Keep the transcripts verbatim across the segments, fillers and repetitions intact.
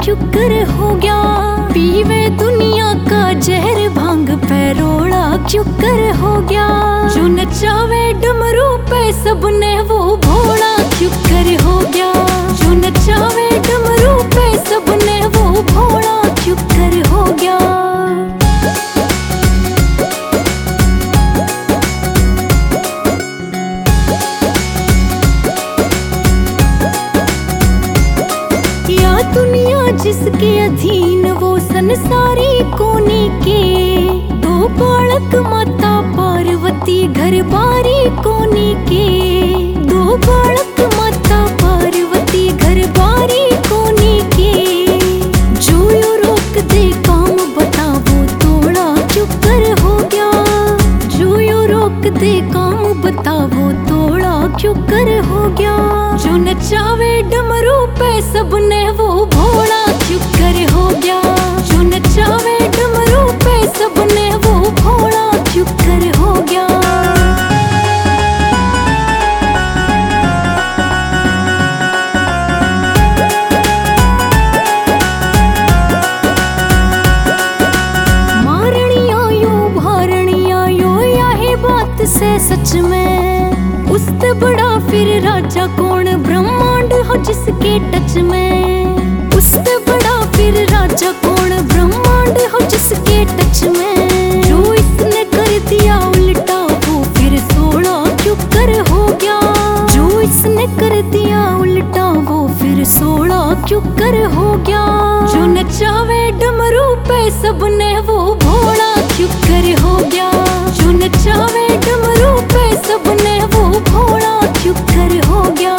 क्यों कर हो गया। पीवे दुनिया का जहर भांग पे रोड़ा क्यों कर हो गया। जो नचावे डमरू पे सबने वो भोला क्यों कर हो गया। जो नचावे डमरू पे सबने वो भोला क्यों कर हो गया। दुनिया जिसके अधीन वो संसारी कोनी के। दो बालक माता पार्वती घर बारी कोनी के। दो बालक माता पार्वती घर बारी कोनी के। जो यू रोक दे काम बताओ तोड़ा क्यों कर हो गया। जो यू रोक दे काम बताओ तोड़ा क्यों कर हो गया। जो नचावे डमरू पे सबने वो भोला क्यों कर हो गया। जो नचावे डमरू पे सबने वो भोला क्यों कर हो गया। मारणी आयो भारणी आयो यही बात से सच में। उससे बड़ा फिर राजा कौन ब्रह्मांड हो जिसके टच में। उससे बड़ा फिर राजा कौन ब्रह्मांड हो जिसके टच में। जो इसने कर दिया उल्टा वो फिर सोड़ा क्यों कर हो गया। जो इसने कर दिया उल्टा वो फिर सोड़ा क्यों कर हो गया। जो नचावे डमरू पे सबने वो भोला क्यों कर हो गया। जो नचावे डमरू पे सबने वो भोला क्यों कर हो गया।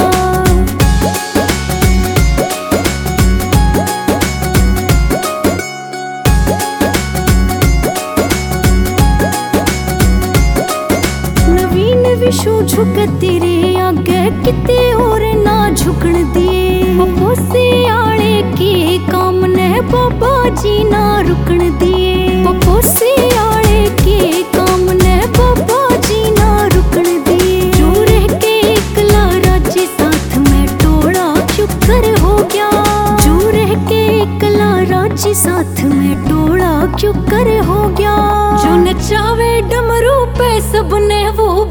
नवीन विशु झुक तेरे आगे किते और ना झुकन दिए। पपोसे आले के काम ने बाबा जी ना रुकन दिए। पपोसे आले के काम ने बाबा जी ना रुकन दिए। जो रह के एकला राज्य साथ में टोड़ा क्यों कर हो गया। जो रह के एकला राज्य साथ में टोड़ा क्यों कर हो गया। जो नचावे डमरू पे सबने वो